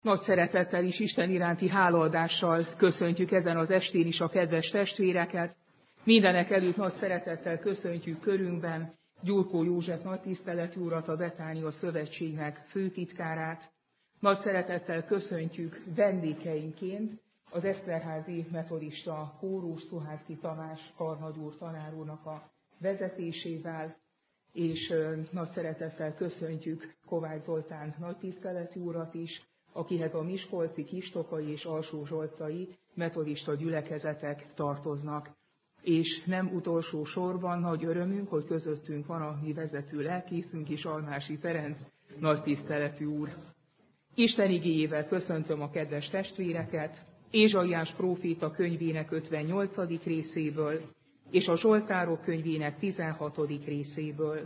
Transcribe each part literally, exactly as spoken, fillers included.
Nagy szeretettel és Isten iránti hálaadással köszöntjük ezen az estén is a kedves testvéreket. Mindenek előtt nagy szeretettel köszöntjük körünkben Gyurkó József nagytiszteletű urat, a Betánia Szövetségnek főtitkárát. Nagy szeretettel köszöntjük vendégeinként az Eszterházi Metodista Kórus Szuhászky Tamás karnagyúr tanár úrnak a vezetésével, és nagy szeretettel köszöntjük Kovács Zoltán nagytiszteletű urat is, akihez a miskolci, kistokai és alsózsolcai metodista gyülekezetek tartoznak. És nem utolsó sorban nagy örömünk, hogy közöttünk van a mi vezető lelkészünk is, Almási Ferenc nagytiszteletű úr. Isten igéjével köszöntöm a kedves testvéreket, Ézsaiás próféta könyvének ötvennyolcadik részéből, és a Zsoltárok könyvének tizenhatodik részéből.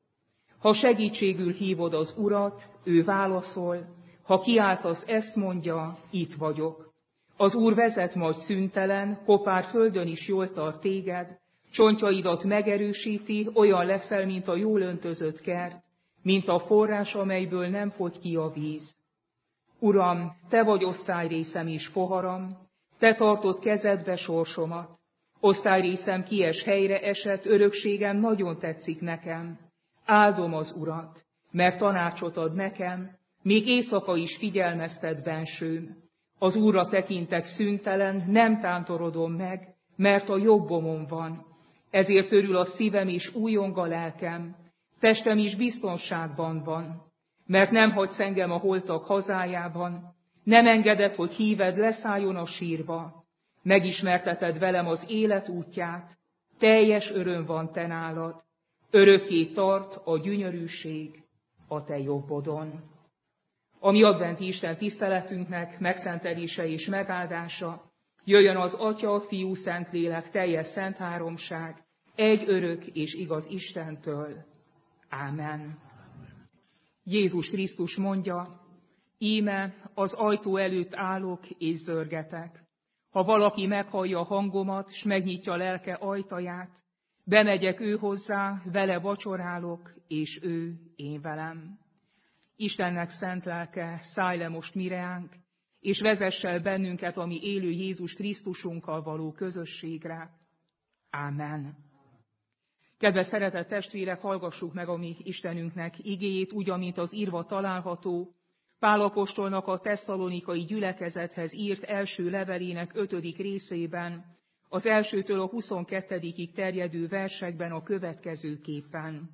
Ha segítségül hívod az Urat, ő válaszol, ha kiáltasz, ezt mondja, itt vagyok. Az Úr vezet majd szüntelen, kopár földön is jól tart téged, csontjaidat megerősíti, olyan leszel, mint a jól öntözött kert, mint a forrás, amelyből nem fogy ki a víz. Uram, te vagy osztályrészem és poharam, te tartod kezedbe sorsomat. Osztályrészem kies helyre esett, örökségem nagyon tetszik nekem. Áldom az Urat, mert tanácsot ad nekem, még éjszaka is figyelmeztet bensőm. Az Úrra tekintek szüntelen, nem tántorodom meg, mert a jobbomon van. Ezért örül a szívem és újjong a lelkem, testem is biztonságban van. Mert nem hagysz engem a holtak hazájában, nem engeded, hogy híved leszálljon a sírba. Megismerteted velem az élet útját, teljes öröm van te nálad, örökké tart a gyönyörűség a te jobbodon. A mi adventi Isten tiszteletünknek megszentelése és megáldása jöjjön az Atya, Fiú, Szentlélek, teljes szent háromság, egy örök és igaz Istentől. Ámen. Jézus Krisztus mondja, íme az ajtó előtt állok és zörgetek. Ha valaki meghallja a hangomat, s megnyitja lelke ajtaját, bemegyek ő hozzá, vele vacsorálok, és ő én velem. Istennek szent lelke, szállj le most mireánk, és vezess el bennünket a mi élő Jézus Krisztusunkkal való közösségre. Ámen. Kedves szeretett testvérek, hallgassuk meg a mi Istenünknek igéjét, úgy, amint az írva található, Pál apostolnak a tesszalonikai gyülekezethez írt első levelének ötödik részében, az elsőtől a huszonkettedikig terjedő versekben a következőképpen.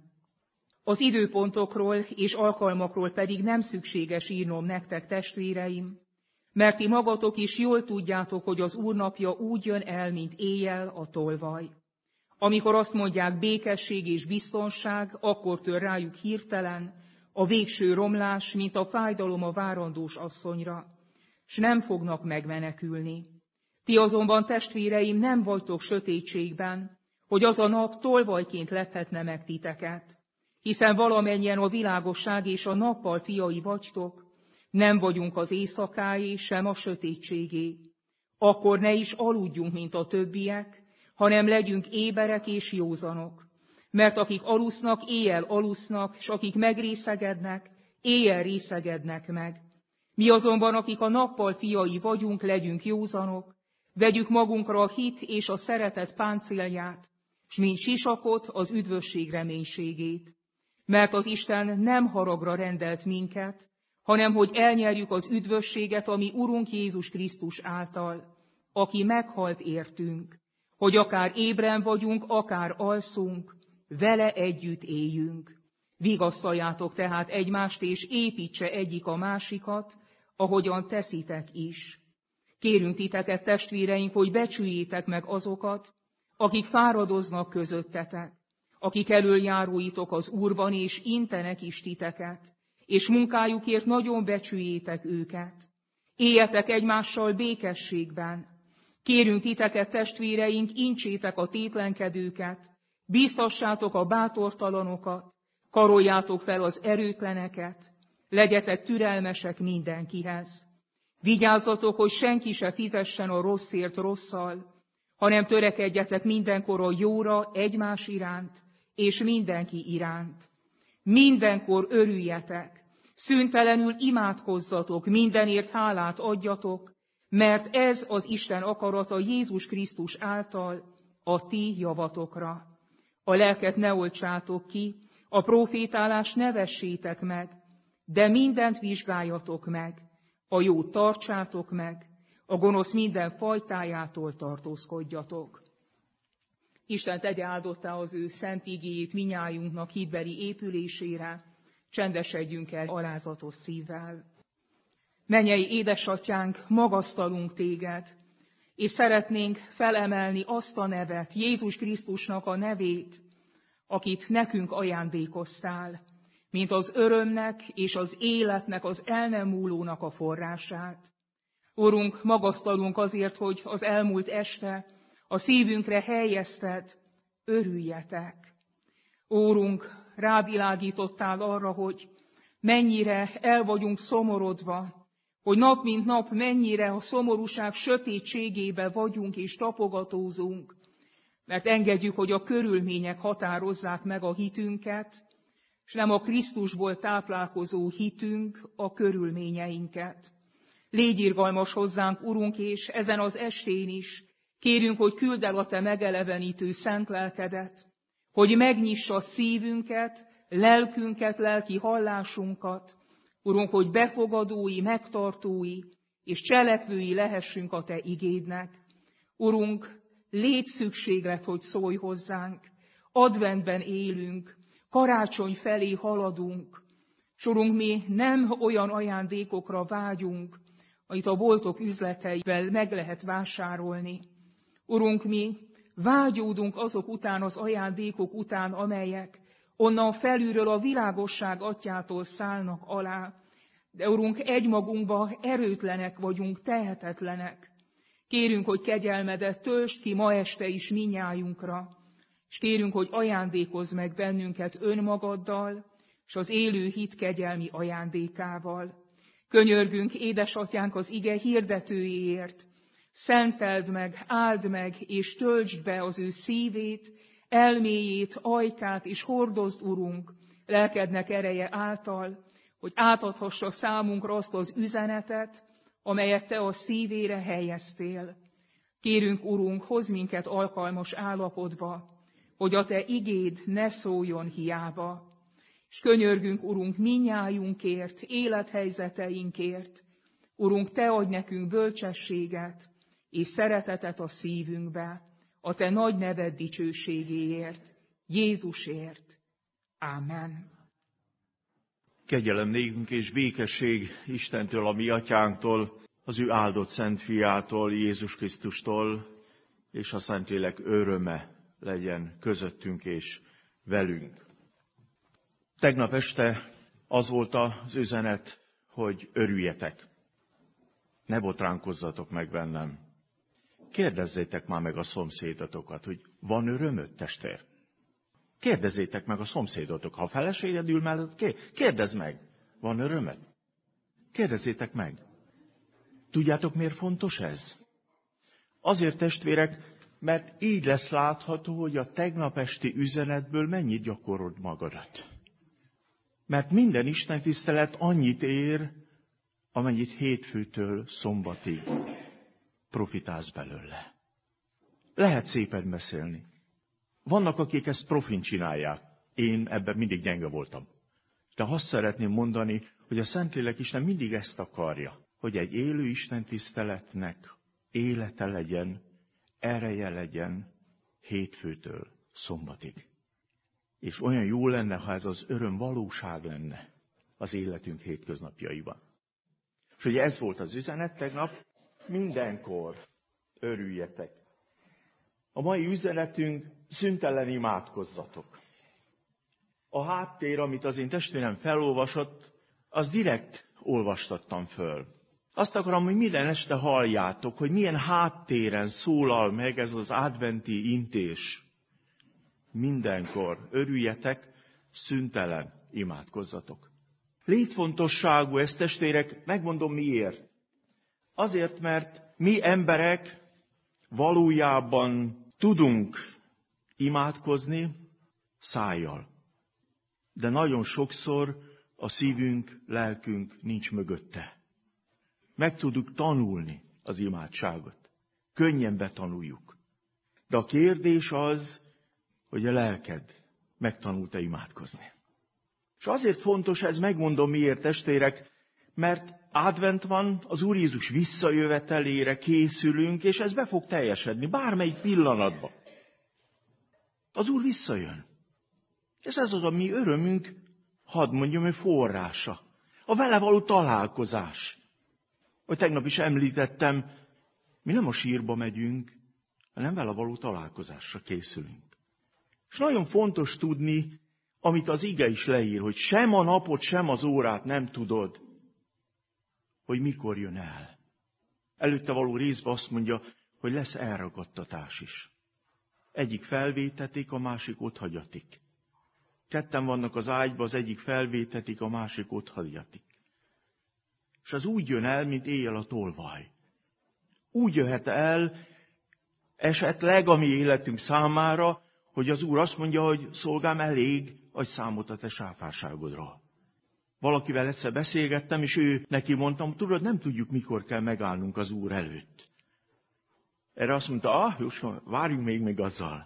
Az időpontokról és alkalmakról pedig nem szükséges írnom nektek, testvéreim, mert ti magatok is jól tudjátok, hogy az Úr napja úgy jön el, mint éjjel a tolvaj. Amikor azt mondják békesség és biztonság, akkor tör rájuk hirtelen a végső romlás, mint a fájdalom a várandós asszonyra, s nem fognak megmenekülni. Ti azonban, testvéreim, nem vagytok sötétségben, hogy az a nap tolvajként lephetne meg titeket. Hiszen valamennyien a világosság és a nappal fiai vagytok, nem vagyunk az éjszakáé, sem a sötétségé. Akkor ne is aludjunk, mint a többiek, hanem legyünk éberek és józanok. Mert akik alusznak, éjjel alusznak, s akik megrészegednek, éjjel részegednek meg. Mi azonban, akik a nappal fiai vagyunk, legyünk józanok, vegyük magunkra a hit és a szeretet páncélját, s mint sisakot az üdvösség reménységét. Mert az Isten nem haragra rendelt minket, hanem hogy elnyerjük az üdvösséget, ami Urunk Jézus Krisztus által, aki meghalt értünk, hogy akár ébren vagyunk, akár alszunk, vele együtt éljünk. Vigasztaljátok tehát egymást, és építse egyik a másikat, ahogyan teszitek is. Kérünk titeket, testvéreink, hogy becsüljétek meg azokat, akik fáradoznak közöttetek, akik elöljáróitok az Úrban, és intenek is titeket, és munkájukért nagyon becsüljétek őket. Éljetek egymással békességben. Kérünk titeket, testvéreink, intsétek a tétlenkedőket, bíztassátok a bátortalanokat, karoljátok fel az erőtleneket, legyetek türelmesek mindenkihez. Vigyázzatok, hogy senki se fizessen a rosszért rosszal, hanem törekedjetek mindenkor a jóra egymás iránt, és mindenki iránt. Mindenkor örüljetek, Szüntelenül imádkozzatok, mindenért hálát adjatok, mert ez az Isten akarata Jézus Krisztus által a ti javatokra. A lelket ne oltsátok ki, a profétálást ne vessétek meg, de mindent vizsgáljatok meg, a jót tartsátok meg, a gonosz minden fajtájától tartózkodjatok. Isten tegye áldottá az ő szent igéjét minnyájunknak hitbeli épülésére, csendesedjünk el alázatos szívvel. Mennyei édesatyánk, magasztalunk téged, és szeretnénk felemelni azt a nevet, Jézus Krisztusnak a nevét, akit nekünk ajándékoztál, mint az örömnek és az életnek, az el nem múlónak a forrását. Urunk, magasztalunk azért, hogy az elmúlt este a szívünkre helyezted, örüljetek. Úrunk, rávilágítottál arra, hogy mennyire el vagyunk szomorodva, hogy nap mint nap mennyire a szomorúság sötétségébe vagyunk és tapogatózunk, mert engedjük, hogy a körülmények határozzák meg a hitünket, és nem a Krisztusból táplálkozó hitünk a körülményeinket. Légy irgalmas hozzánk, Urunk, és ezen az estén is kérünk, hogy küldd el a te megelevenítő szent lelkedet, hogy megnyissa szívünket, lelkünket, lelki hallásunkat, Urunk, hogy befogadói, megtartói és cselekvői lehessünk a te igédnek. Urunk, légy szükséglet, hogy szólj hozzánk, adventben élünk, karácsony felé haladunk, s Urunk, mi nem olyan ajándékokra vágyunk, amit a boltok üzleteivel meg lehet vásárolni. Urunk, mi vágyódunk azok után, az ajándékok után, amelyek onnan felülről a világosság atyától szállnak alá. De Urunk, egymagunkban erőtlenek vagyunk, tehetetlenek. Kérünk, hogy kegyelmedet töltsd ki ma este is minnyájunkra, és kérünk, hogy ajándékozz meg bennünket önmagaddal, és az élő hit kegyelmi ajándékával. Könyörgünk, édesatyánk, az ige hirdetőjéért. Szenteld meg, áld meg, és töltsd be az ő szívét, elméjét, ajkát, és hordozd, Urunk, lelkednek ereje által, hogy átadhassa számunkra azt az üzenetet, amelyet te a szívére helyeztél. Kérünk, Urunk, hozz minket alkalmas állapotba, hogy a te igéd ne szóljon hiába. És könyörgünk, Urunk, minnyájunkért, élethelyzeteinkért. Urunk, te adj nekünk bölcsességet és szeretetet a szívünkbe, a te nagy neved dicsőségéért, Jézusért. Ámen. Kegyelem nékünk és békesség Istentől, a mi atyánktól, az ő áldott szent fiától, Jézus Krisztustól, és a Szentlélek öröme legyen közöttünk és velünk. Tegnap este az volt az üzenet, hogy örüljetek. Ne botránkozzatok meg bennem. Kérdezzétek már meg a szomszédotokat, hogy van örömöd, testvér? Kérdezzétek meg a szomszédotok. Ha a feleséged ül mellett, kérdezz meg, van örömöd? Kérdezzétek meg. Tudjátok, miért fontos ez? Azért, testvérek, mert így lesz látható, hogy a tegnap esti üzenetből mennyit gyakorod magadat. Mert minden istentisztelet annyit ér, amennyit hétfőtől szombatig profitálsz belőle. Lehet szépen beszélni. Vannak, akik ezt profin csinálják. Én ebben mindig gyenge voltam. De azt szeretném mondani, hogy a Szentlélek Isten mindig ezt akarja, hogy egy élő istentiszteletnek élete legyen, ereje legyen hétfőtől szombatig. És olyan jó lenne, ha ez az öröm valóság lenne az életünk hétköznapjaiban. És ugye ez volt az üzenet tegnap, mindenkor örüljetek. A mai üzenetünk, szüntelen imádkozzatok. A háttér, amit az én testvérem felolvasott, az direkt olvastattam föl. Azt akarom, hogy minden este halljátok, hogy milyen háttéren szólal meg ez az adventi intés. Mindenkor örüljetek, szüntelen imádkozzatok. Létfontosságú ez, testvérek, megmondom miért. Azért, mert mi emberek valójában tudunk imádkozni szájjal. De nagyon sokszor a szívünk, lelkünk nincs mögötte. Meg tudjuk tanulni az imádságot. Könnyen betanuljuk. De a kérdés az, hogy a lelked megtanult-e imádkozni. És azért fontos ez, megmondom miért, testvérek, mert advent van, az Úr Jézus visszajövetelére készülünk, és ez be fog teljesedni, bármelyik pillanatban. Az Úr visszajön. És ez az a mi örömünk, hadd mondjam, hogy forrása. A vele való találkozás. Hogy tegnap is említettem, mi nem a sírba megyünk, hanem vele való találkozásra készülünk. És nagyon fontos tudni, amit az ige is leír, hogy sem a napot, sem az órát nem tudod, hogy mikor jön el. Előtte való részben azt mondja, hogy lesz elragadtatás is. Egyik felvétetik, a másik otthagyatik. Ketten vannak az ágyba, az egyik felvétetik, a másik otthagyatik. És az úgy jön el, mint éjjel a tolvaj. Úgy jöhet el esetleg a mi életünk számára, hogy az Úr azt mondja, hogy szolgám, elég, adj számot a te sáfárságodról. Valakivel egyszer beszélgettem, és ő neki mondtam, tudod, nem tudjuk, mikor kell megállnunk az Úr előtt. Erre azt mondta, ah, Jóska, várjunk még még azzal.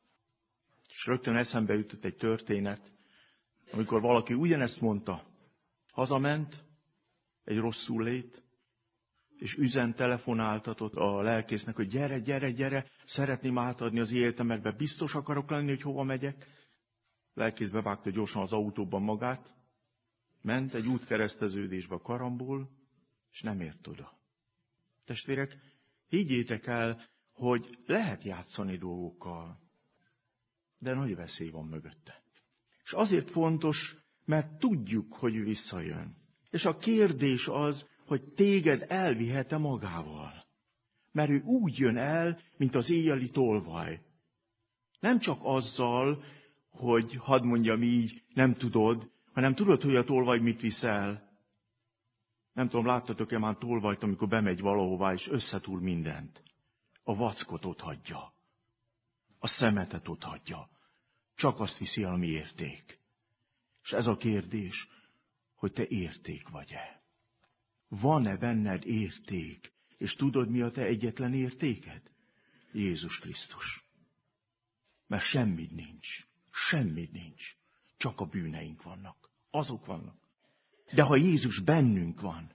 És rögtön eszembe jutott egy történet, amikor valaki ugyanezt mondta, hazament, egy rosszul lét, és üzen, telefonáltatott a lelkésznek, hogy gyere, gyere, gyere, szeretném átadni az életemet, mert biztos akarok lenni, hogy hova megyek. Lelkész bevágta gyorsan az autóban magát, ment egy útkereszteződésbe a karamból, és nem ért oda. Testvérek, higgyétek el, hogy lehet játszani dolgokkal, de nagy veszély van mögötte. És azért fontos, mert tudjuk, hogy ő visszajön. És a kérdés az, hogy téged elvihet-e magával. Mert ő úgy jön el, mint az éjjeli tolvaj. Nem csak azzal, hogy hadd mondjam így, nem tudod, hanem tudod, hogy a tolvaj mit viszel. Nem tudom, láttatok-e már tolvajt, amikor bemegy valahová, és összetúr mindent. A vackot ott hagyja. A szemetet ott hagyja. Csak azt viszi el, ami érték. És ez a kérdés, hogy te érték vagy-e. Van-e benned érték? És tudod, mi a te egyetlen értéked? Jézus Krisztus. Mert semmit nincs. Semmit nincs. Csak a bűneink vannak. Azok vannak. De ha Jézus bennünk van,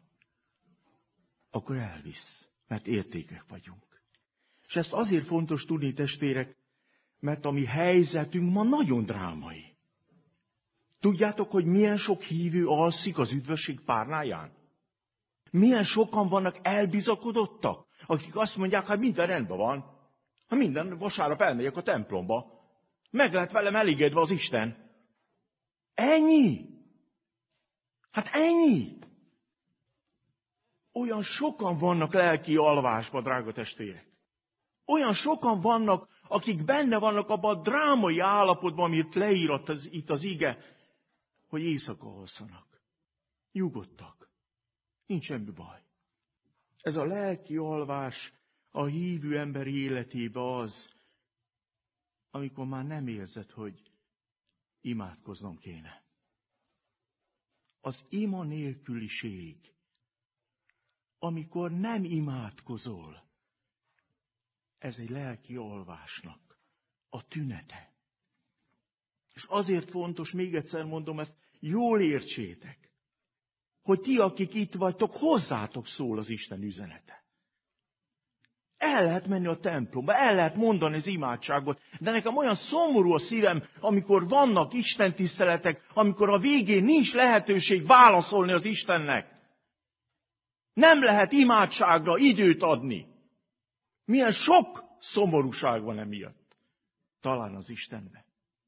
akkor elvisz. Mert értékek vagyunk. És ezt azért fontos tudni, testvérek, mert a mi helyzetünk ma nagyon drámai. Tudjátok, hogy milyen sok hívő alszik az üdvösség párnáján? Milyen sokan vannak elbizakodottak, akik azt mondják, hogy minden rendben van. Ha minden vasárnap elmegyek a templomba. Meg lehet velem elégedve az Isten. Ennyi. Hát ennyi. Olyan sokan vannak lelki alvásban, drága testvérek. Olyan sokan vannak, akik benne vannak abban a drámai állapotban, amit leírott az, itt az ige, hogy éjszaka alszanak. Nyugodtak. Nincs semmi baj. Ez a lelki alvás a hívő ember életébe az, amikor már nem érzed, hogy imádkoznom kéne. Az ima nélküliség, amikor nem imádkozol, ez egy lelki alvásnak a tünete. És azért fontos, még egyszer mondom ezt, jól értsétek, hogy ti, akik itt vagytok, hozzátok szól az Isten üzenete. El lehet menni a templomba, el lehet mondani az imádságot, de nekem olyan szomorú a szívem, amikor vannak Isten tiszteletek, amikor a végén nincs lehetőség válaszolni az Istennek. Nem lehet imádságra időt adni. Milyen sok szomorúság van emiatt. Talán az Istenben.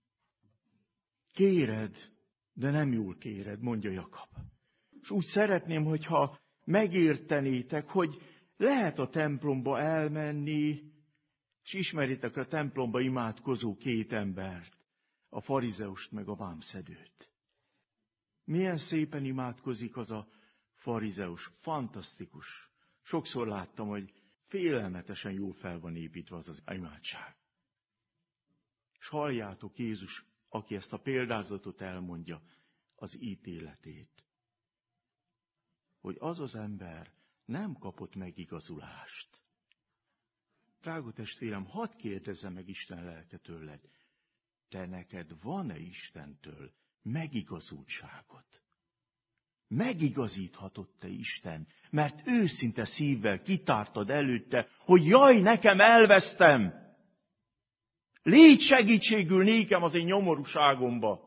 Kéred, de nem jól kéred, mondja Jakab. És úgy szeretném, hogyha megértenétek, hogy lehet a templomba elmenni, és ismeritek a templomba imádkozó két embert, a farizeust meg a vámszedőt. Milyen szépen imádkozik az a farizeus, fantasztikus. Sokszor láttam, hogy félelmetesen jól fel van építve az az imádság. És halljátok, Jézus, aki ezt a példázatot elmondja, az ítéletét. Hogy az az ember nem kapott megigazulást. Drága testvérem, hadd kérdezzem meg Isten lelke tőled. Te neked van-e Istentől megigazultságot? Megigazíthatott-e Isten? Mert őszinte szívvel kitártad előtte, hogy jaj, nekem elvesztem. Légy segítségül nékem az én nyomorúságomba.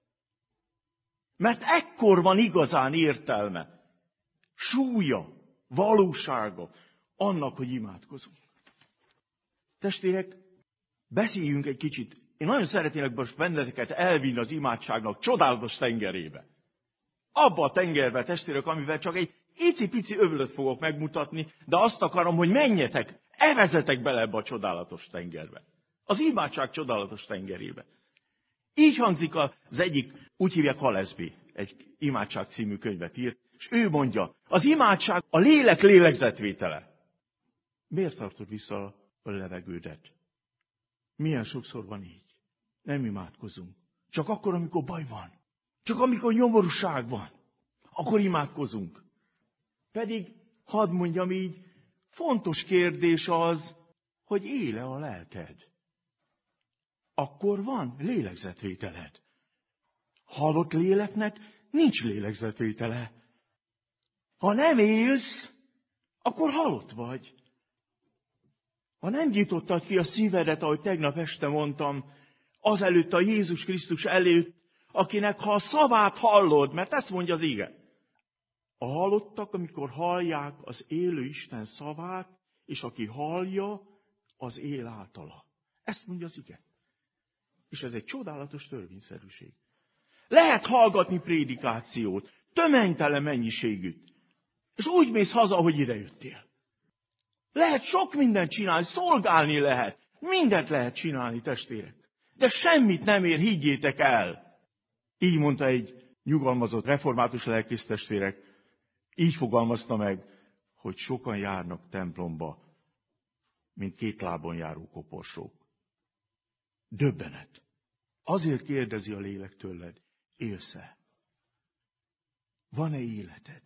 Mert ekkor van igazán értelme, súlya, valósága annak, hogy imádkozunk. Testvérek, beszéljünk egy kicsit. Én nagyon szeretnélek most benneteket elvinni az imádságnak csodálatos tengerébe. Abba a tengerbe, testvérek, amivel csak egy icipici öblöt fogok megmutatni, de azt akarom, hogy menjetek, evezetek bele ebbe a csodálatos tengerbe. Az imádság csodálatos tengerébe. Így hangzik az egyik, úgy hívják Halesby, egy imádság című könyvet írt, és ő mondja, az imádság a lélek lélegzetvétele. Miért tartod vissza a levegődet? Milyen sokszor van így? Nem imádkozunk. Csak akkor, amikor baj van. Csak amikor nyomorúság van. Akkor imádkozunk. Pedig, hadd mondjam így, fontos kérdés az, hogy éle a lelked. Akkor van lélegzetvételed. Halott léleknek nincs lélegzetvétele. Ha nem élsz, akkor halott vagy. Ha nem nyitottad ki a szívedet, ahogy tegnap este mondtam, azelőtt a Jézus Krisztus előtt, akinek ha a szavát hallod, mert ezt mondja az ige. A halottak, amikor hallják az élő Isten szavát, és aki hallja, az él általa. Ezt mondja az ige. És ez egy csodálatos törvényszerűség. Lehet hallgatni prédikációt, töménytelen mennyiségűt, és úgy mész haza, hogy idejöttél. Lehet sok mindent csinálni, szolgálni lehet, mindent lehet csinálni, testvérek. De semmit nem ér, higgyétek el. Így mondta egy nyugalmazott református lelkész, testvérek, így fogalmazta meg, hogy sokan járnak templomba, mint két lábon járó koporsók. Döbbenet. Azért kérdezi a lélek tőled, élsz-e? Van-e életed?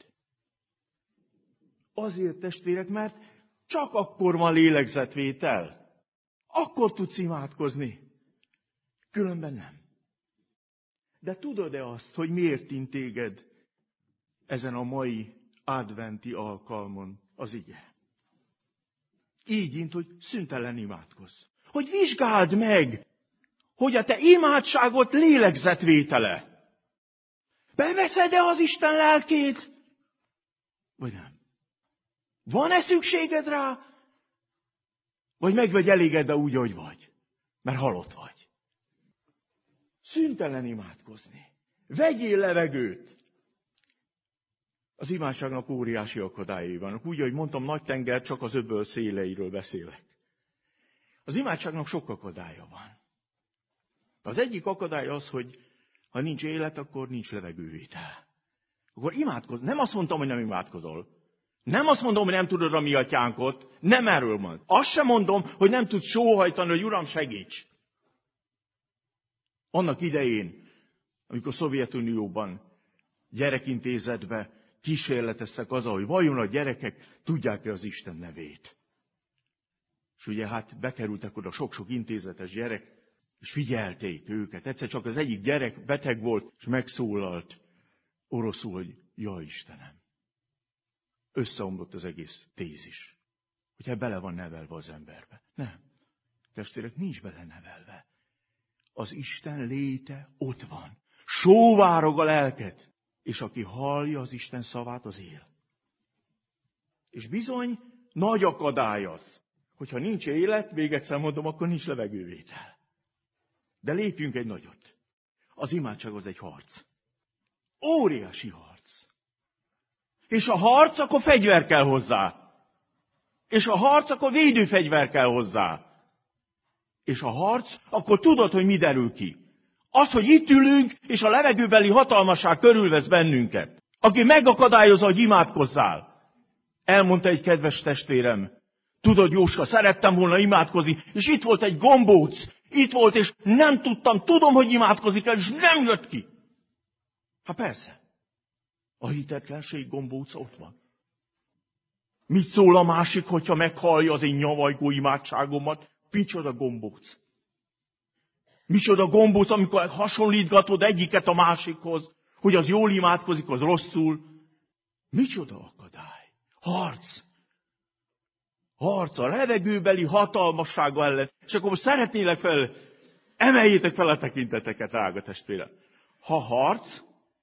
Azért, testvérek, mert csak akkor van lélegzetvétel. Akkor tudsz imádkozni. Különben nem. De tudod-e azt, hogy miért int téged ezen a mai adventi alkalmon az ige? Így int, hogy szüntelen imádkozz. Hogy vizsgáld meg, hogy a te imádságot lélegzetvétele. Beveszed-e az Isten lelkét? Vagy nem? Van-e szükséged rá? Vagy meg vagy elégedve úgy, ahogy vagy? Mert halott vagy. Szüntelen imádkozni. Vegyél levegőt. Az imádságnak óriási akadályai vannak. Úgy, ahogy mondtam, nagy tenger, csak az öböl széleiről beszélek. Az imádságnak sok akadálya van. Az egyik akadály az, hogy ha nincs élet, akkor nincs levegővétel. Akkor imádkozz. Nem azt mondtam, hogy nem imádkozol. Nem azt mondom, hogy nem tudod a mi atyánkot. Nem erről mond. Azt sem mondom, hogy nem tudsz sóhajtani, hogy Uram, segíts. Annak idején, amikor Szovjetunióban gyerekintézetbe kísérleteztek azzal, hogy vajon a gyerekek tudják-e az Isten nevét. És ugye hát bekerültek oda sok-sok intézetes gyerek, és figyelték őket. Egyszer csak az egyik gyerek beteg volt, és megszólalt oroszul, hogy jaj Istenem. Összeomlott az egész tézis. Hogyha bele van nevelve az emberbe. Nem. Testvérek, nincs bele nevelve. Az Isten léte ott van. Sóvárog a lelket. És aki hallja az Isten szavát, az él. És bizony, nagy akadály az, hogyha nincs élet, még egyszer mondom, akkor nincs levegővétel. De lépjünk egy nagyot. Az imádság az egy harc. Óriási harc. És a harc, akkor fegyver kell hozzá. És a harc, akkor védőfegyver kell hozzá. És a harc, akkor tudod, hogy mi derül ki. Az, hogy itt ülünk, és a levegőbeli hatalmaság körülvesz bennünket. Aki megakadályozza, hogy imádkozzál. Elmondta egy kedves testvérem. Tudod, Jóska, szerettem volna imádkozni, és itt volt egy gombóc. Itt volt, és nem tudtam, tudom, hogy imádkozik el, és nem jött ki. Hát persze. A hitetlenség gombóca ott van. Mit szól a másik, hogyha meghallja az én nyavajgó imádságomat? Micsoda gombóc. Micsoda gombóc, amikor hasonlítgatod egyiket a másikhoz, hogy az jól imádkozik, az rosszul. Micsoda akadály. Harc. Harc a levegőbeli hatalmassága ellen. És akkor most szeretnélek fel, emeljétek fel a tekinteteket, drága testvérem. Ha harc,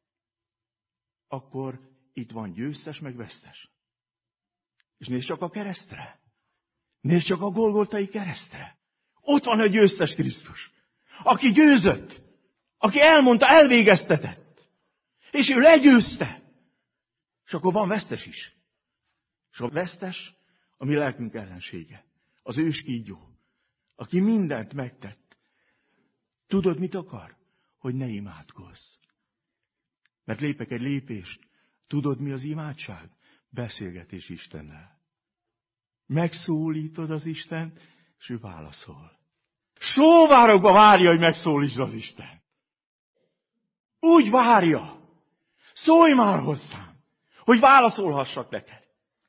akkor itt van győztes meg vesztes. És nézd csak a keresztre. Nézd csak a Golgotai keresztre. Ott van a győztes Krisztus. Aki győzött. Aki elmondta, elvégeztetett. És ő legyőzte. És akkor van vesztes is. És a vesztes a mi lelkünk ellensége. Az őskígyó. Aki mindent megtett. Tudod, mit akar? Hogy ne imádkozz. Mert lépek egy lépést. Tudod, mi az imádság? Beszélgetés Istennel. Megszólítod az Istent, és ő válaszol. Sóvárogva várja, hogy megszólítsd az Isten. Úgy várja. Szólj már hozzám, hogy válaszolhassak neked.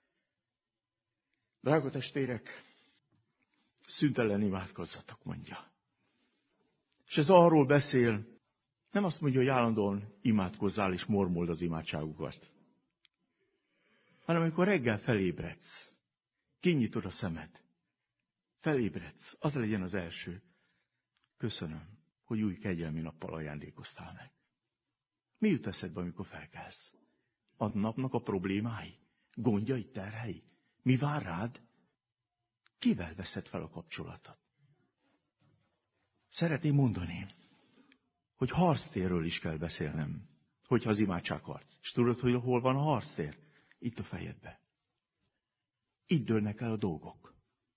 Drága testvérek, szüntelen imádkozzatok, mondja. És ez arról beszél, nem azt mondja, hogy állandóan imádkozzál és mormold az imádságukat, hanem amikor reggel felébredsz, kinyitod a szemed, felébredsz, az legyen az első. Köszönöm, hogy új kegyelmi nappal ajándékoztál meg. Mi jut eszedbe, amikor felkelsz? A napnak a problémái, gondjai, terhei? Mi vár rád? Kivel veszed fel a kapcsolatot? Szeretném mondani, hogy harctérről is kell beszélnem, hogyha az imádság harc. És tudod, hogy hol van a harctér? Itt a fejedben. Itt dőlnek el a dolgok.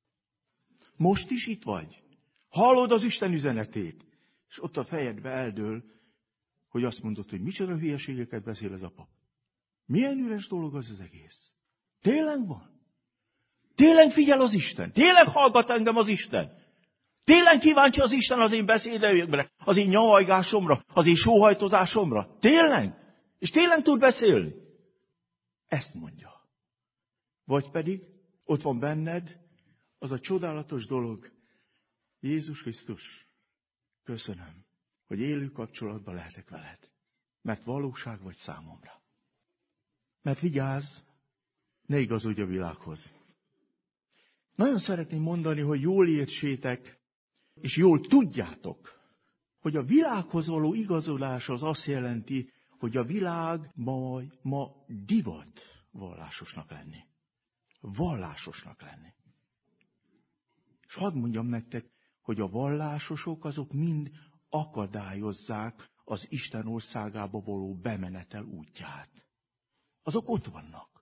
Most is itt vagy. Hallod az Isten üzenetét, és ott a fejedbe eldől, hogy azt mondod, hogy micsoda hülyeségeket beszél ez a pap. Milyen üres dolog az az egész. Tényleg van? Tényleg figyel az Isten? Tényleg hallgat engem az Isten? Tényleg kíváncsi az Isten az én beszédemre, az én nyavajgásomra, az én sóhajtozásomra? Tényleg? És tényleg tud beszélni? Ezt mondja. Vagy pedig ott van benned az a csodálatos dolog, Jézus Krisztus, köszönöm, hogy élő kapcsolatban lehetek veled, mert valóság vagy számomra. Mert vigyázz, ne igazodj a világhoz. Nagyon szeretném mondani, hogy jól értsétek, és jól tudjátok, hogy a világhoz való igazodás az azt jelenti, hogy a világ ma, ma divat vallásosnak lenni. Vallásosnak lenni. És hadd mondjam nektek, hogy a vallásosok azok mind akadályozzák az Isten országába való bemenetel útját. Azok ott vannak.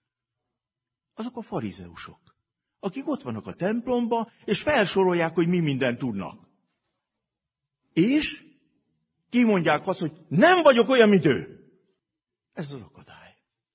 Azok a farizeusok, akik ott vannak a templomba, és felsorolják, hogy mi mindent tudnak. És kimondják azt, hogy nem vagyok olyan, mint ő. Ez az akadály.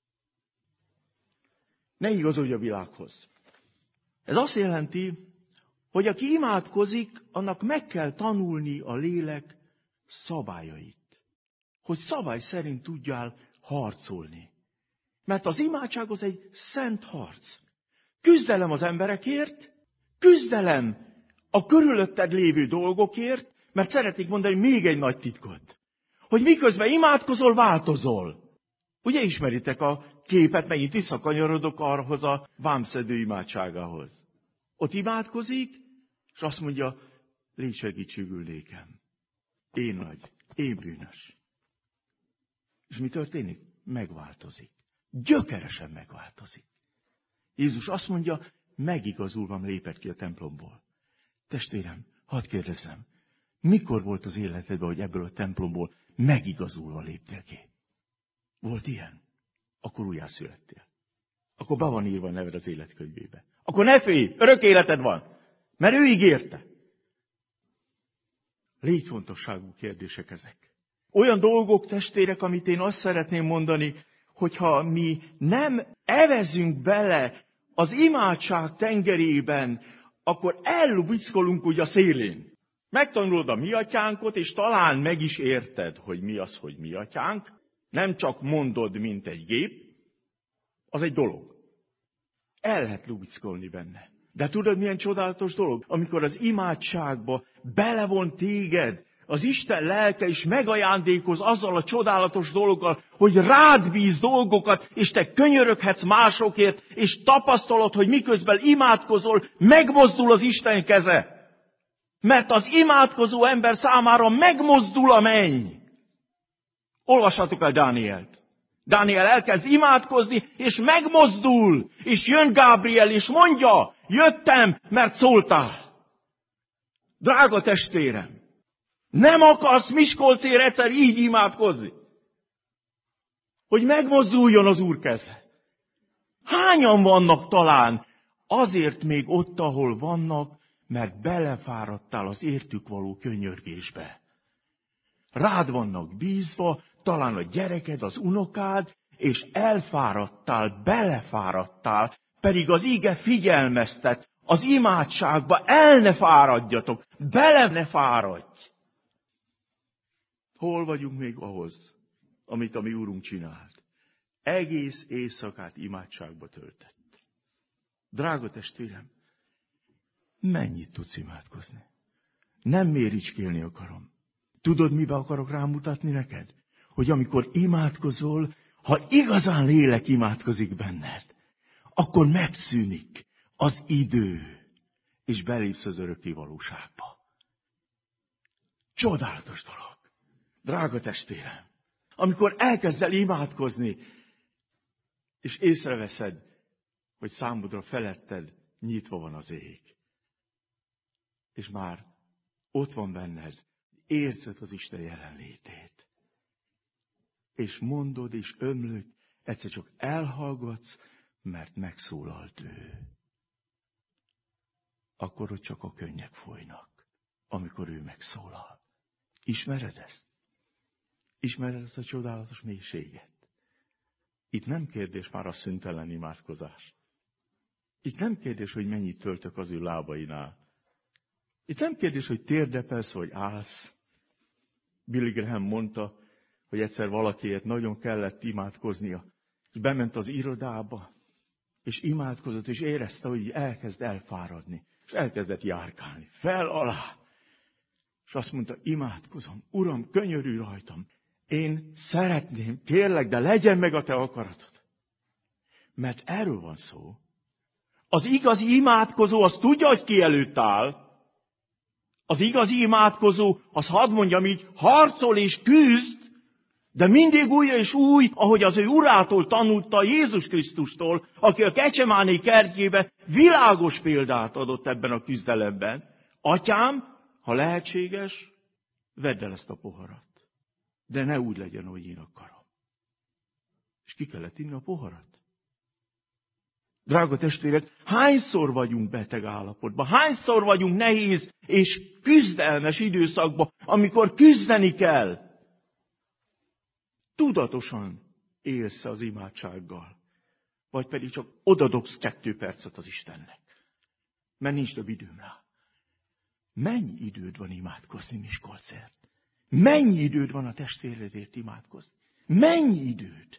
Ne igazodj a világhoz. Ez azt jelenti, hogy aki imádkozik, annak meg kell tanulni a lélek szabályait. Hogy szabály szerint tudjál harcolni. Mert az imádság az egy szent harc. Küzdelem az emberekért, küzdelem a körülötted lévő dolgokért, mert szeretnék mondani még egy nagy titkot. Hogy miközben imádkozol, változol. Ugye ismeritek a képet, megint visszakanyarodok arhoz a vámszedő imádságához. Ott imádkozik, és azt mondja, légy segítségül nékem. Én nagy, én bűnös. És mi történik? Megváltozik. Gyökeresen megváltozik. Jézus azt mondja, megigazulva lépett ki a templomból. Testvérem, hadd kérdezem, mikor volt az életedben, hogy ebből a templomból megigazulva léptél ki? Volt ilyen? Akkor újjászülettél. Akkor be van írva a neved az életkönyvébe. Akkor ne félj, örök életed van, mert ő ígérte. Létfontosságú kérdések ezek. Olyan dolgok, testvérek, amit én azt szeretném mondani, hogyha mi nem evezünk bele az imádság tengerében, akkor ellubickolunk úgy a szélén. Megtanulod a mi atyánkot, és talán meg is érted, hogy mi az, hogy mi atyánk, Nem csak mondod, mint egy gép, az egy dolog. El lehet lubickolni benne. De tudod, milyen csodálatos dolog? Amikor az imádságba belevon téged, az Isten lelke is megajándékoz azzal a csodálatos dologgal, hogy rád bíz dolgokat, és te könyöröghetsz másokért, és tapasztalod, hogy miközben imádkozol, megmozdul az Isten keze. Mert az imádkozó ember számára megmozdul a menny. Olvassatok el Dánielt. Dániel elkezd imádkozni, és megmozdul, és jön Gábriel, és mondja, jöttem, mert szóltál. Drága testvérem, nem akarsz Miskolcért egyszer így imádkozni? Hogy megmozduljon az Úr keze. Hányan vannak talán? Azért még ott, ahol vannak, mert belefáradtál az értük való könyörgésbe. Rád vannak bízva, talán a gyereked, az unokád, és elfáradtál, belefáradtál, pedig az ige figyelmeztet, az imádságba el ne fáradjatok, bele ne fáradj. Hol vagyunk még ahhoz, amit a mi Úrunk csinált? Egész éjszakát imádságba töltött. Drága testvérem, mennyit tudsz imádkozni? Nem méricskélni akarom. Tudod, mibe akarok rámutatni neked? Hogy amikor imádkozol, ha igazán lélek imádkozik benned, akkor megszűnik az idő, és belépsz az örökké valóságba. Csodálatos dolog. Drága testvérem, amikor elkezd el imádkozni, és észreveszed, hogy számodra feletted nyitva van az ég. És már ott van benned, érzed az Isten jelenlétét. És mondod és ömlök, egyszer csak elhallgatsz, mert megszólalt ő. Akkor ott csak a könnyek folynak, amikor ő megszólal. Ismered ezt? Ismered ezt a csodálatos mélységet? Itt nem kérdés már a szüntelen imádkozás. Itt nem kérdés, hogy mennyit töltök az ő lábainál. Itt nem kérdés, hogy térdepelsz, vagy állsz. Billy Graham mondta, hogy egyszer valakiért nagyon kellett imádkoznia. És bement az irodába, és imádkozott, és érezte, hogy elkezd elfáradni. És elkezdett járkálni. Fel alá. És azt mondta, imádkozom, Uram, könyörülj rajtam. Én szeretném, kérlek, de legyen meg a te akaratod. Mert erről van szó. Az igazi imádkozó, az tudja, hogy ki előtt áll. Az igazi imádkozó, az hadd mondjam így, harcol és küzd, de mindig újra és új, ahogy az ő urától tanulta, Jézus Krisztustól, aki a Gecsemáné kertjébe világos példát adott ebben a küzdelemben. Atyám, ha lehetséges, vedd el ezt a poharat. De ne úgy legyen, hogy én akarom. És ki kellett inni a poharat. Drága testvérek, hányszor vagyunk beteg állapotban, hányszor vagyunk nehéz és küzdelmes időszakban, amikor küzdeni kell. Tudatosan élsz az imádsággal, vagy pedig csak odadobsz kettő percet az Istennek, mert nincs több időm rá. Mennyi időd van imádkozni Miskolcért? Mennyi időd van a testvéredért imádkozni? Mennyi időd?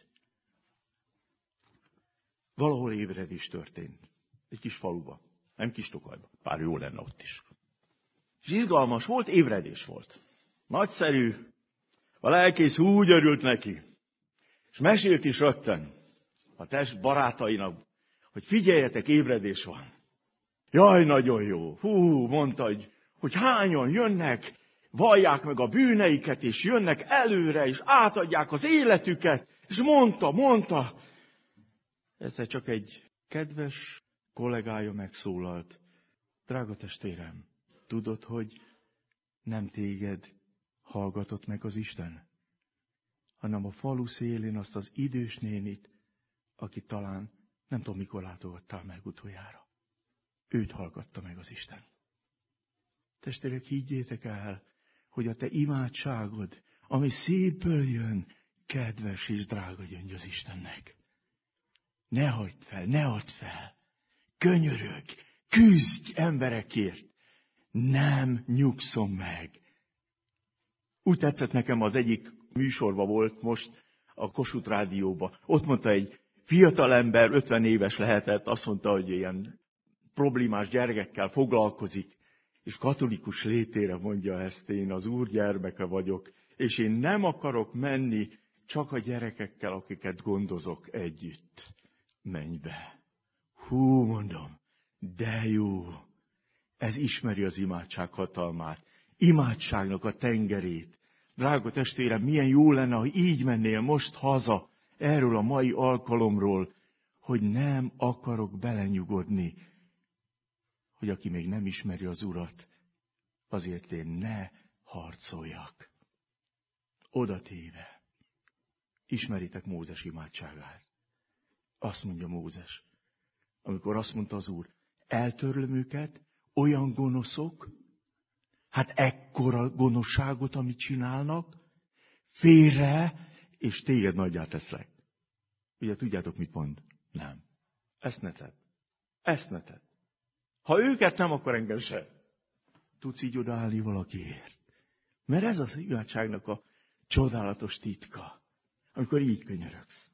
Valahol ébredés történt. Egy kis faluba. Nem Kis-Tokajba. Bár jó lenne ott is. És izgalmas volt, ébredés volt. Nagyszerű. A lelkész úgy örült neki. És mesélt is rögtön a test barátainak, hogy figyeljetek, ébredés van. Jaj, nagyon jó. Hú, mondta, hogy, hogy hányan jönnek, vallják meg a bűneiket, és jönnek előre, és átadják az életüket. És mondta, mondta, egyszer csak egy kedves kollégája megszólalt. Drága testvérem, tudod, hogy nem téged hallgatott meg az Isten, hanem a falu szélén azt az idős nénit, akit talán nem tudom, mikor látogattál meg utoljára. Őt hallgatta meg az Isten. Testvérek, higgyétek el, hogy a te imádságod, ami szívből jön, kedves és drága gyöngy az Istennek. Ne hagyd fel, ne add fel. Könyörög, küzdj emberekért. Nem nyugszom meg. Úgy tetszett nekem, az egyik műsorban volt most, a Kossuth Rádióba. Ott mondta egy fiatal ember, ötven éves lehetett, azt mondta, hogy ilyen problémás gyerekekkel foglalkozik, és katolikus létére mondja ezt, én az Úr gyermeke vagyok, és én nem akarok menni csak a gyerekekkel, akiket gondozok együtt. Menj be. Hú, mondom, de jó. Ez ismeri az imádság hatalmát. Imádságnak a tengerét. Drága testvérem, milyen jó lenne, ha így mennél most haza erről a mai alkalomról, hogy nem akarok belenyugodni, hogy aki még nem ismeri az Urat, azért én ne harcoljak. Oda téve. Ismeritek Mózes imádságát. Azt mondja Mózes, amikor azt mondta az Úr, eltörlöm őket, olyan gonoszok, hát ekkora gonoszságot, amit csinálnak, félre, és téged nagyjá teszlek. Ugye tudjátok, mit mond? Nem. Ezt ne tedd. Ezt ne tedd. Ha őket nem, akkor engem se. Tudsz így odaállni valakiért. Mert ez az imádságnak a csodálatos titka, amikor így könyörögsz.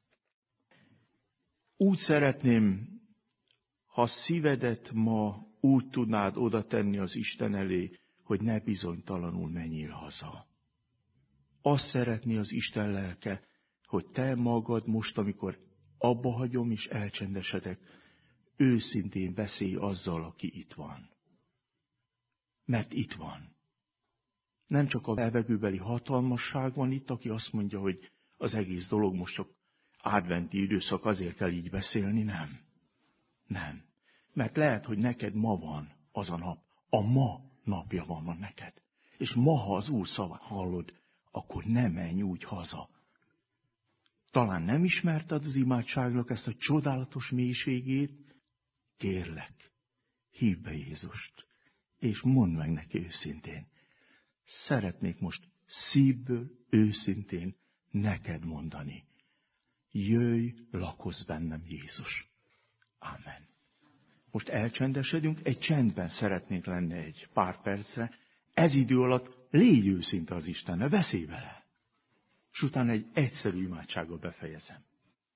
Úgy szeretném, ha szívedet ma úgy tudnád oda tenni az Isten elé, hogy ne bizonytalanul menjél haza. Azt szeretné az Isten lelke, hogy te magad most, amikor abba hagyom és elcsendesedek, őszintén beszélj azzal, aki itt van. Mert itt van. Nem csak a levegőbeli hatalmasság van itt, aki azt mondja, hogy az egész dolog most csak adventi időszak, azért kell így beszélni, nem. Nem. Mert lehet, hogy neked ma van az a nap. A ma napja van, van neked. És ma, ha az Úr szavát hallod, akkor ne menj úgy haza. Talán nem ismerted az imádságnak ezt a csodálatos mélységét, kérlek, hívd be Jézust, és mondd meg neki őszintén. Szeretnék most szívből, őszintén neked mondani. Jöjj, lakozz bennem, Jézus. Amen. Most elcsendesedünk, egy csendben szeretnénk lenni egy pár percre. Ez idő alatt légy őszinte az Istennel, beszélj vele. És utána egy egyszerű imádsággal befejezem.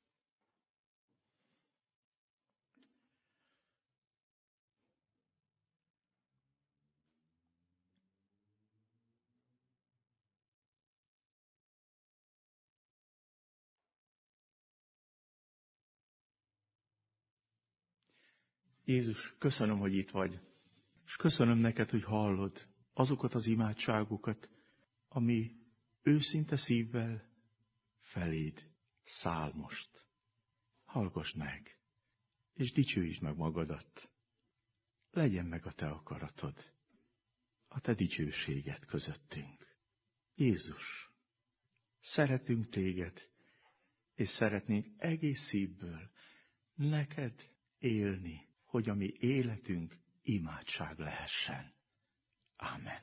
Jézus, köszönöm, hogy itt vagy. És köszönöm neked, hogy hallod azokat az imádságokat, ami őszinte szívvel feléd száll most. Hallgass meg, és dicsőítsd meg magadat. Legyen meg a te akaratod, a te dicsőséged közöttünk. Jézus, szeretünk téged, és szeretnénk egész szívből neked élni, hogy a mi életünk imádság lehessen. Ámen.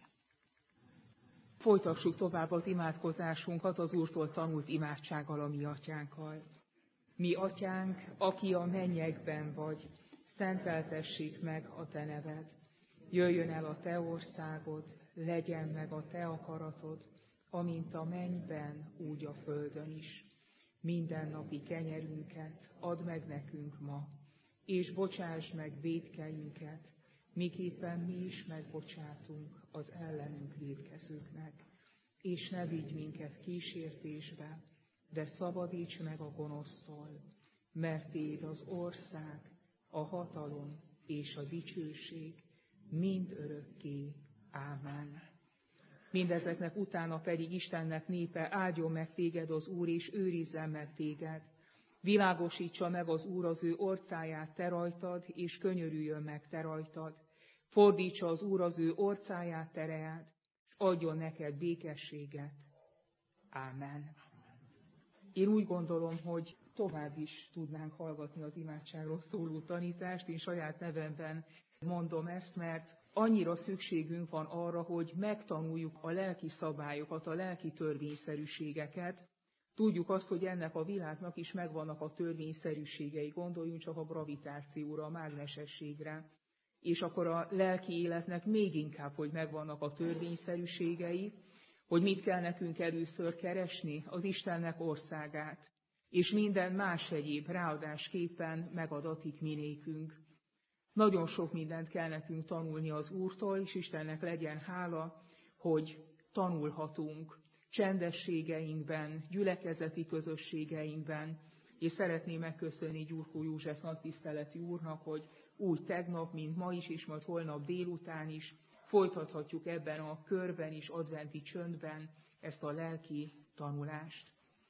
Folytassuk tovább az imádkozásunkat az Úrtól tanult imádsággal, a mi atyánkkal. Mi atyánk, aki a mennyekben vagy, szenteltessék meg a te neved. Jöjjön el a te országod, legyen meg a te akaratod, amint a mennyben, úgy a földön is. Mindennapi kenyerünket add meg nekünk ma, és bocsásd meg vétkeinket, miképpen mi is megbocsátunk az ellenünk vétkezőknek. És ne vigy minket kísértésbe, de szabadíts meg a gonosztól, mert Téd az ország, a hatalom és a dicsőség mind örökké. Ámen. Mindezeknek utána pedig Istennek népe, áldjon meg téged az Úr, és őrizzen meg téged. Világosítsa meg az Úr az ő orcáját te rajtad, és könyörüljön meg te rajtad. Fordítsa az Úr az ő orcáját te reád, és adjon neked békességet. Ámen. Én úgy gondolom, hogy tovább is tudnánk hallgatni az imádságról szóló tanítást. Én saját nevemben mondom ezt, mert annyira szükségünk van arra, hogy megtanuljuk a lelki szabályokat, a lelki törvényszerűségeket. Tudjuk azt, hogy ennek a világnak is megvannak a törvényszerűségei, gondoljunk csak a gravitációra, a mágnesességre. És akkor a lelki életnek még inkább, hogy megvannak a törvényszerűségei, hogy mit kell nekünk először keresni, az Istennek országát, és minden más egyéb ráadásképpen megadatik minékünk. Nagyon sok mindent kell nekünk tanulni az Úrtól, és Istennek legyen hála, hogy tanulhatunk csendességeinkben, gyülekezeti közösségeinkben, és szeretném megköszönni Gyurkó József nagytiszteletű úrnak, hogy úgy tegnap, mint ma is, és majd holnap délután is folytathatjuk ebben a körben is, adventi csöndben ezt a lelki tanulást.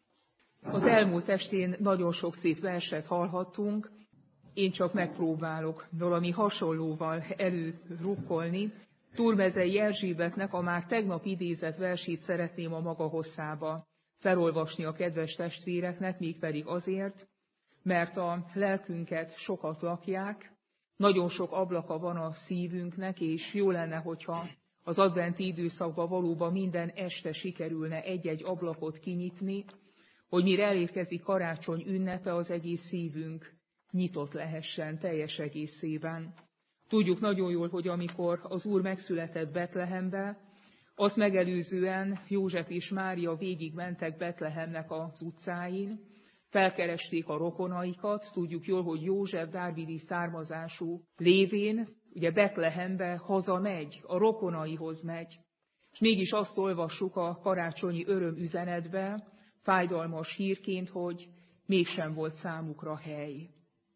Az elmúlt estén nagyon sok szép verset hallhattunk, én csak megpróbálok valami hasonlóval előrukkolni. Turmezei Erzsébetnek a már tegnap idézett versét szeretném a maga hosszába felolvasni a kedves testvéreknek, mégpedig azért, mert a lelkünket sokat lakják, nagyon sok ablaka van a szívünknek, és jó lenne, hogyha az adventi időszakban valóban minden este sikerülne egy-egy ablakot kinyitni, hogy mire elérkezik karácsony ünnepe, az egész szívünk nyitott lehessen teljes egészében. Tudjuk nagyon jól, hogy amikor az Úr megszületett Betlehembe, azt megelőzően József és Mária végigmentek Betlehemnek az utcáin, felkeresték a rokonaikat, tudjuk jól, hogy József dávidi származású lévén, ugye Betlehembe hazamegy, a rokonaihoz megy, és mégis azt olvassuk a karácsonyi örömüzenetbe, fájdalmas hírként, hogy mégsem volt számukra hely.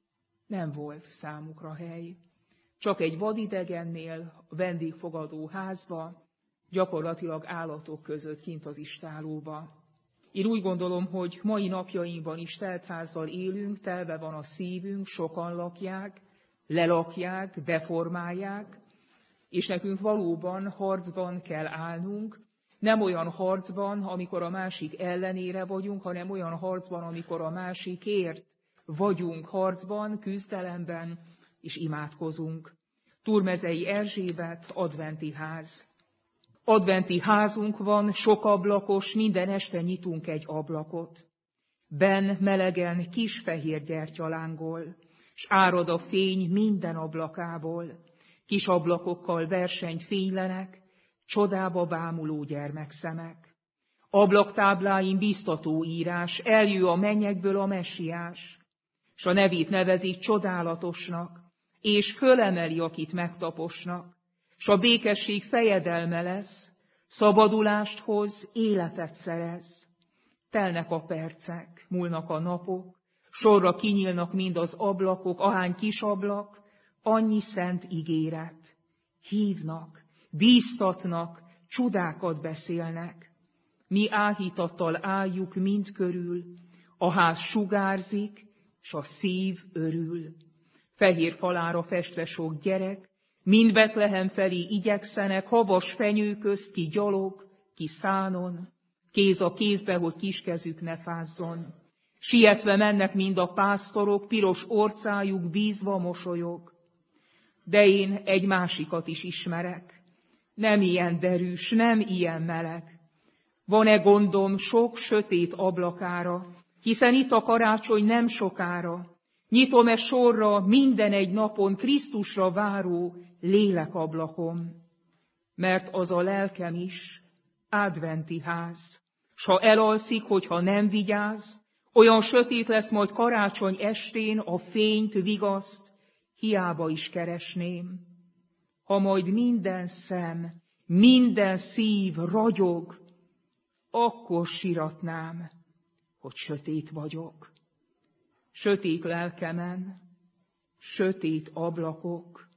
Nem volt számukra hely. Csak egy vadidegennél, a vendégfogadó házba, gyakorlatilag állatok között kint az istálóba. Én úgy gondolom, hogy mai napjainkban is teltházzal élünk, telve van a szívünk, sokan lakják, lelakják, deformálják, és nekünk valóban harcban kell állnunk, nem olyan harcban, amikor a másik ellenére vagyunk, hanem olyan harcban, amikor a másikért vagyunk harcban, küzdelemben, és imádkozunk. Turmezei Erzsébet, adventi ház. Adventi házunk van, sok ablakos, minden este nyitunk egy ablakot. Ben melegen kis fehér gyertya lángol, s árad a fény minden ablakából. Kis ablakokkal versenyt fénylenek, csodába bámuló gyermekszemek. Ablaktábláin biztató írás, eljő a mennyekből a messiás, s a nevét nevezi csodálatosnak, és fölemeli, akit megtaposnak, s a békesség fejedelme lesz, szabadulást hoz, életet szerez. Telnek a percek, múlnak a napok, sorra kinyílnak mind az ablakok, ahány kis ablak, annyi szent ígéret. Hívnak, bíztatnak, csodákat beszélnek. Mi áhítattal álljuk mind körül, a ház sugárzik, s a szív örül. Fehér falára festve sok gyerek, mind Betlehem felé igyekszenek, havas fenyő közt ki gyalog, ki szánon, kéz a kézbe, hogy kiskezük ne fázzon. Sietve mennek mind a pásztorok, piros orcájuk bízva mosolyog. De én egy másikat is ismerek, nem ilyen derűs, nem ilyen meleg. Van-e gondom sok sötét ablakára, hiszen itt a karácsony nem sokára. Nyitom-e sorra minden egy napon Krisztusra váró lélekablakom, mert az a lelkem is adventi ház. S ha elalszik, hogyha nem vigyáz, olyan sötét lesz majd karácsony estén, a fényt, vigaszt hiába is keresném. Ha majd minden szem, minden szív ragyog, akkor siratnám, hogy sötét vagyok. Sötét lelkemen, sötét ablakok,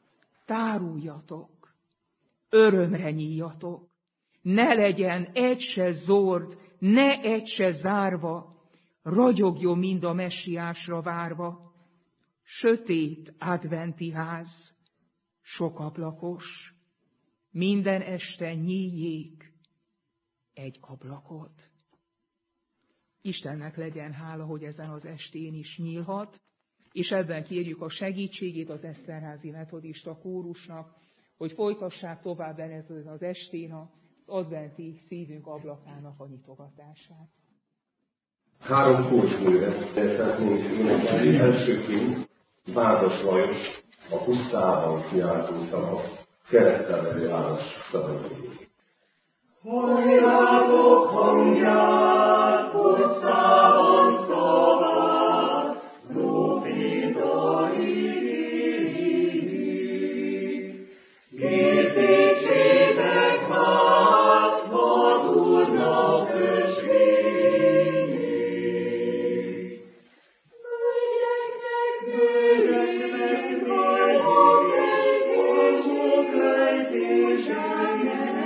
táruljatok, örömre nyíljatok, ne legyen egy se zord, ne egy se zárva, ragyogjon mind a messiásra várva. Sötét adventi ház, sok ablakos, minden este nyíljék egy ablakot. Istennek legyen hála, hogy ezen az estén is nyílhat, és ebben kérjük a segítségét az Eszterházi metodista kórusnak, hogy folytassák tovább ezen az estén az adventi szívünk ablakának a nyitogatását. Három kulcsművet szeretnénk énekelni. Elsőként Bárdos Lajos, a pusztában kiáltó szavak, kerettelvevő állás szavai. Halljátok hangját, hosszában szavát, profétai ígét. Készítsétek már az Úrnak ösvényét. Földeknek nőjék a sok rejtésennek.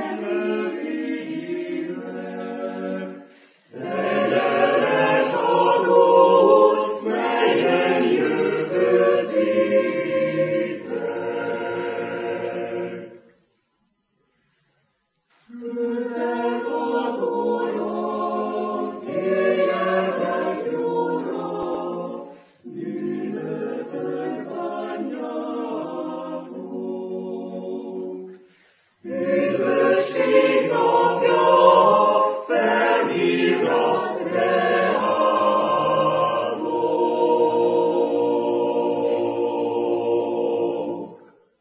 Egyenes az út, melyen jövőzítek. Főztek az Urat, éljetek jóra, bűnötön bánjátok. Üdvösség napja felhívnak reálok.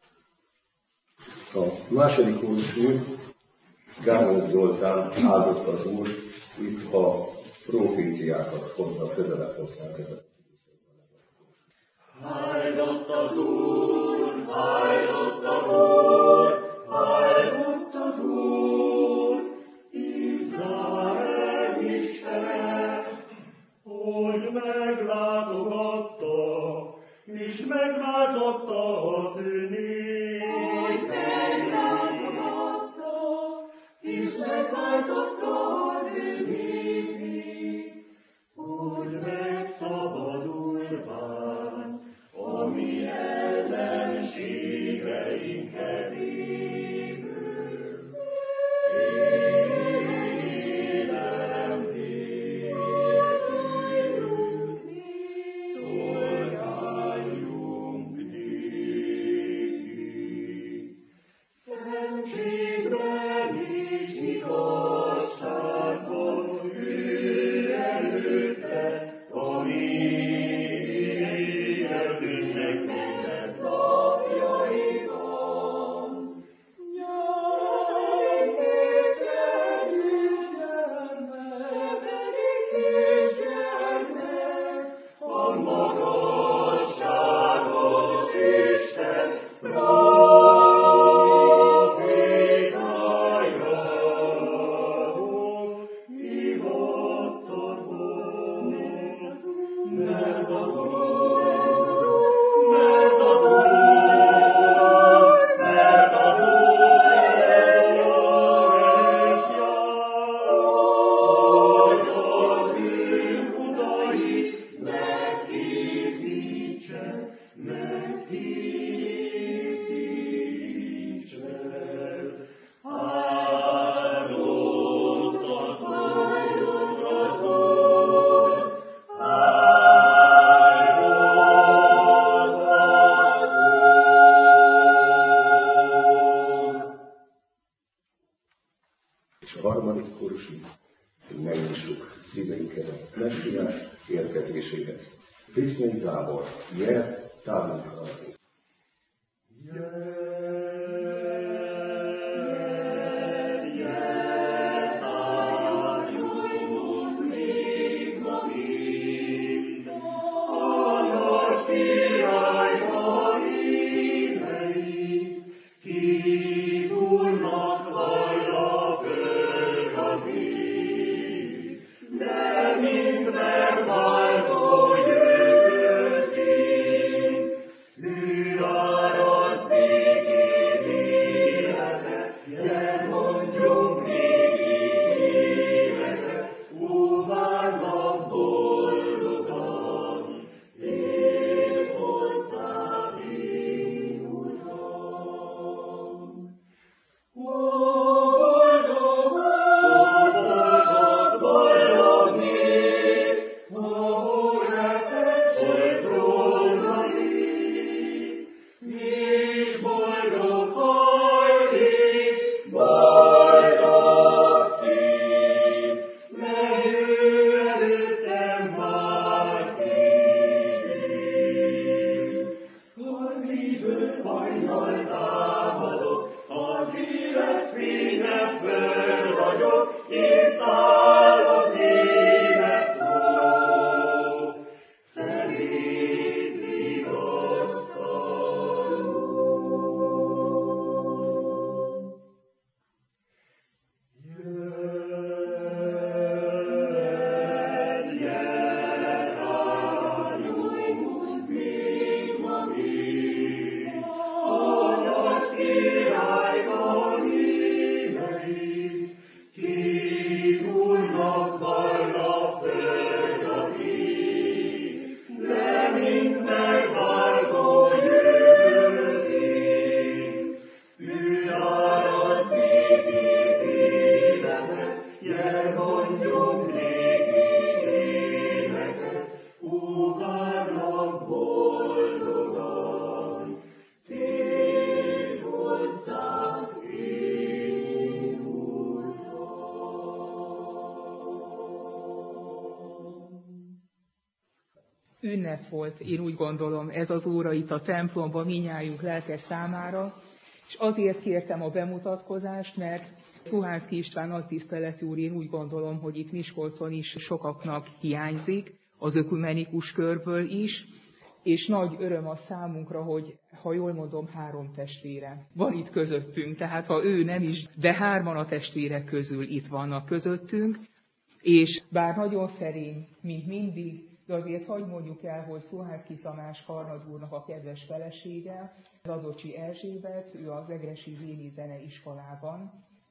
A második kórusú Gámez Zoltán áldott az Úr, itt a proféciákat hozza közelebb, hozzá közelebb. Áldott az Úr, áldott az Úr, áldott az Úr, Izrael Istene, hogy meglátogatta, és megváltotta az ő népét. Hogy meglátogatta, és megváltotta az ő népét, hogy megszabadulván a mi ellenségeinket évő. Élelem szolgáljunk néki. Szentségben és igazságban ő előtte, a mi életünknek minden napjaiban. Nyári kisgyerű gyermek, neveli kisgyermek, a magasságos Isten profétájáról hivattatott, mert az Úr, mert az Úr, mert az Úr eljárja, hogy az ő utait megkészítse, megkészítse. Áldott az Úr, az Úr, áldott az Úr. És a harmadik kórusú, hogy megnyissuk szíveinket a messiás érkezéséhez. Krisztián Gábor, jel támunkra. Mint megváltó jövőzék, szívből hajnal támadok, az élet fénye föl vagyok, és száll az élet szó. Feléd vigasztaló. Ünnep volt, én úgy gondolom, ez az óra itt a templomban minnyájunk lelke számára, és azért kértem a bemutatkozást, mert Szuhánszky István nagytiszteletű úr, én úgy gondolom, hogy itt Miskolcon is sokaknak hiányzik, az ökumenikus körből is, és nagy öröm a számunkra, hogy, ha jól mondom, három testvére van itt közöttünk, tehát ha ő nem is, de hárman a testvérek közül itt vannak közöttünk, és bár nagyon szerény, mint mindig, de azért hagy mondjuk el, hogy Szuhánszky Tamás Karnagy úrnak a kedves felesége, Radocsi Erzsébet, ő az Egressy Véni Zeneiskolában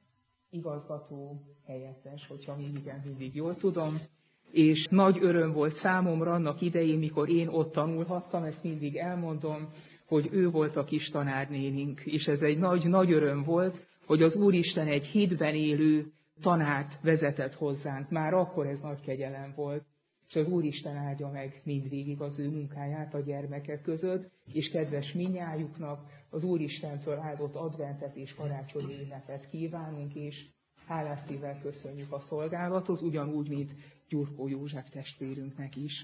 igazgató helyettes, hogyha még igen mindig jól tudom. És nagy öröm volt számomra annak idején, mikor én ott tanulhattam, ezt mindig elmondom, hogy ő volt a kis tanárnénink. És ez egy nagy, nagy öröm volt, hogy az Úristen egy hitben élő tanárt vezetett hozzánk. Már akkor ez nagy kegyelem volt. És az Úristen áldja meg mindvégig az ő munkáját a gyermekek között, és kedves minnyájuknak az Úristentől áldott adventet és karácsonyi ünnepet kívánunk, és hálás szívvel köszönjük a szolgálatot, ugyanúgy, mint Gyurkó József testvérünknek is.